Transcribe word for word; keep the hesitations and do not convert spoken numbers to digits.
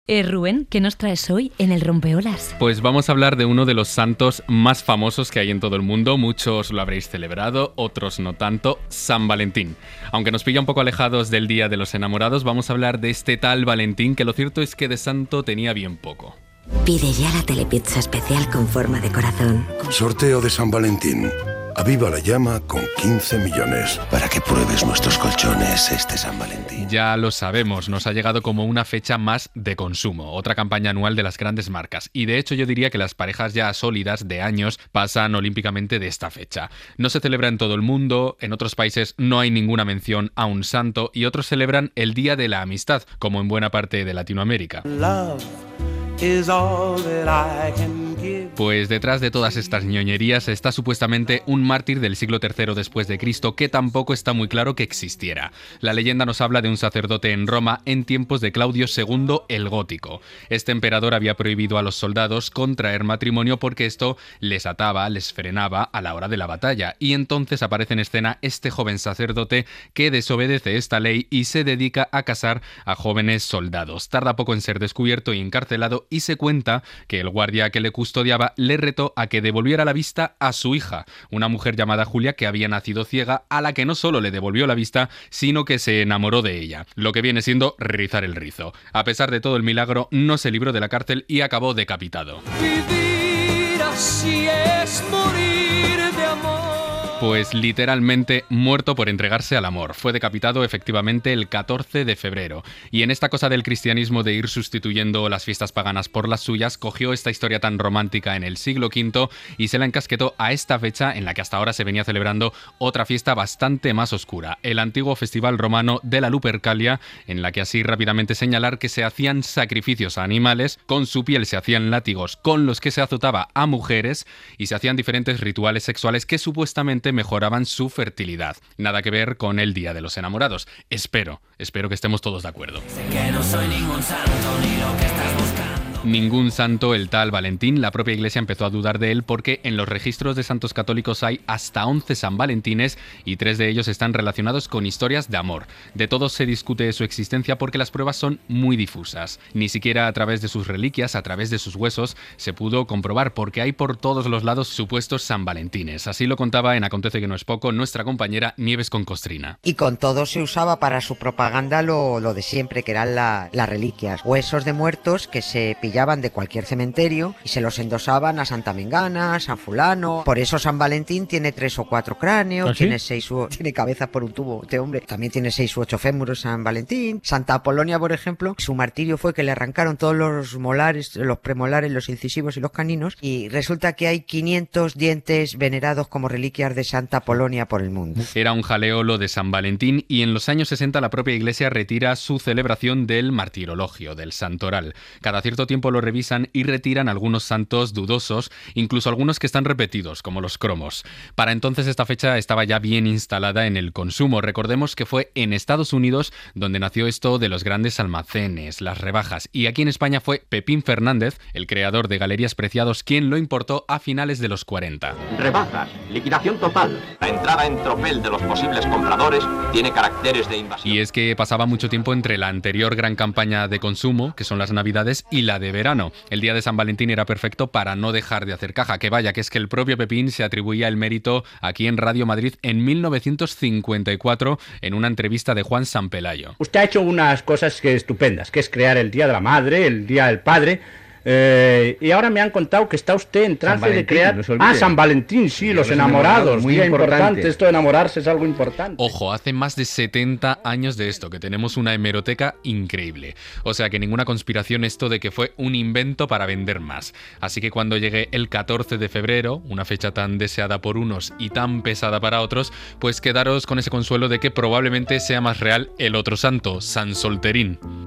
Eh, Rubén, ¿qué nos traes hoy en el Rompeolas? Pues vamos a hablar de uno de los santos más famosos que hay en todo el mundo. Muchos lo habréis celebrado, otros no tanto, San Valentín. Aunque nos pilla un poco alejados del Día de los Enamorados, vamos a hablar de este tal Valentín, que lo cierto es que de santo tenía bien poco. Pide ya la telepizza especial con forma de corazón. Sorteo de San Valentín. Aviva la llama con quince millones para que pruebes nuestros colchones este San Valentín. Ya lo sabemos, nos ha llegado como una fecha más de consumo, otra campaña anual de las grandes marcas. Y de hecho yo diría que las parejas ya sólidas de años pasan olímpicamente de esta fecha. No se celebra en todo el mundo, en otros países no hay ninguna mención a un santo y otros celebran el Día de la Amistad, como en buena parte de Latinoamérica. Love is all that I can give. Pues detrás de todas estas ñoñerías está supuestamente un mártir del siglo tercero después de Cristo que tampoco está muy claro que existiera. La leyenda nos habla de un sacerdote en Roma en tiempos de Claudio segundo el Gótico. Este emperador había prohibido a los soldados contraer matrimonio porque esto les ataba, les frenaba a la hora de la batalla, y entonces aparece en escena este joven sacerdote que desobedece esta ley y se dedica a casar a jóvenes soldados. Tarda poco en ser descubierto y encarcelado, y se cuenta que el guardia que le custodiaba le retó a que devolviera la vista a su hija, una mujer llamada Julia que había nacido ciega, a la que no solo le devolvió la vista, sino que se enamoró de ella, lo que viene siendo rizar el rizo. A pesar de todo el milagro, no se libró de la cárcel y acabó decapitado. Vivir así es morir de amor. Pues literalmente muerto por entregarse al amor. Fue decapitado efectivamente el catorce de febrero. Y en esta cosa del cristianismo de ir sustituyendo las fiestas paganas por las suyas, cogió esta historia tan romántica en el siglo quinto y se la encasquetó a esta fecha en la que hasta ahora se venía celebrando otra fiesta bastante más oscura, el antiguo festival romano de la Lupercalia, en la que así rápidamente señalar que se hacían sacrificios a animales, con su piel se hacían látigos con los que se azotaba a mujeres y se hacían diferentes rituales sexuales que supuestamente mejoraban su fertilidad. Nada que ver con el Día de los Enamorados. Espero, espero que estemos todos de acuerdo. Sé que no soy ningún santo ni lo que estás buscando. Ningún santo el tal Valentín. La propia Iglesia empezó a dudar de él porque en los registros de santos católicos hay hasta once San Valentines y tres de ellos están relacionados con historias de amor. De todos se discute su existencia porque las pruebas son muy difusas. Ni siquiera a través de sus reliquias, a través de sus huesos, se pudo comprobar porque hay por todos los lados supuestos San Valentines. Así lo contaba en Acontece que no es poco nuestra compañera Nieves con Costrina. Y con todo se usaba para su propaganda lo, lo de siempre, que eran la, las reliquias. Huesos de muertos que se pillaban de cualquier cementerio y se los endosaban a Santa Mengana, a San Fulano. Por eso San Valentín tiene tres o cuatro cráneos, ¿Ah, sí? tiene seis u, tiene cabezas por un tubo, este hombre. También tiene seis u ocho fémuros San Valentín. Santa Apolonia, por ejemplo, su martirio fue que le arrancaron todos los molares, los premolares, los incisivos y los caninos, y resulta que hay quinientos dientes venerados como reliquias de Santa Apolonia por el mundo. Era un jaleo lo de San Valentín y en los años sesenta la propia Iglesia retira su celebración del martirologio, del santoral. Cada cierto tiempo lo revisan y retiran algunos santos dudosos, incluso algunos que están repetidos, como los cromos. Para entonces esta fecha estaba ya bien instalada en el consumo. Recordemos que fue en Estados Unidos donde nació esto de los grandes almacenes, las rebajas, y aquí en España fue Pepín Fernández, el creador de Galerías Preciados, quien lo importó a finales de los cuarenta. Rebajas, liquidación total. La entrada en tropel de los posibles compradores tiene caracteres de invasión. Y es que pasaba mucho tiempo entre la anterior gran campaña de consumo, que son las Navidades, y la de verano. El día de San Valentín era perfecto para no dejar de hacer caja, que vaya, que es que el propio Pepín se atribuía el mérito aquí en Radio Madrid en mil novecientos cincuenta y cuatro en una entrevista de Juan Sampelayo. Usted ha hecho unas cosas que estupendas, que es crear el Día de la Madre, el Día del Padre. Eh, y ahora me han contado que está usted en trance de crear... No se olvide. Ah, San Valentín, sí, los, los enamorados. enamorados, muy Día importante. importante. Esto de enamorarse es algo importante. Ojo, hace más de setenta años de esto, que tenemos una hemeroteca increíble. O sea que ninguna conspiración esto de que fue un invento para vender más. Así que cuando llegue el catorce de febrero, una fecha tan deseada por unos y tan pesada para otros, pues quedaros con ese consuelo de que probablemente sea más real el otro santo, San Solterín.